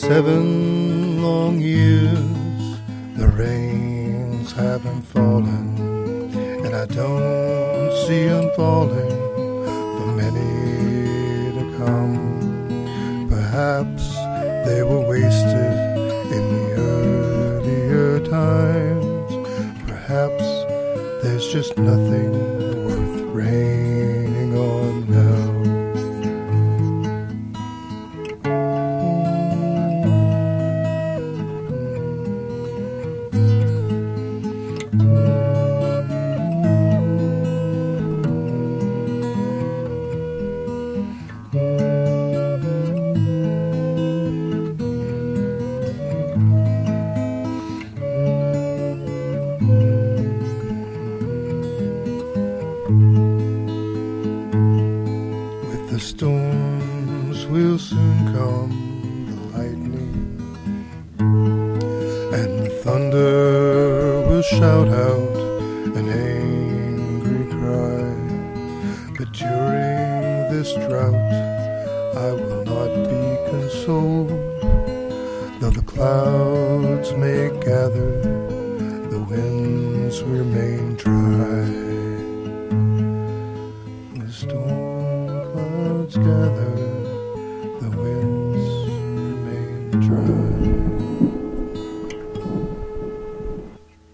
7 long years, the rains haven't fallen, and I don't see them falling for many to come. Perhaps they were wasted in the earlier times. Perhaps there's just nothing worth raining on now. The storms will soon come, the lightning and the thunder will shout out an angry cry. But during this drought I will not be consoled, though the clouds may gather, the winds remain dry.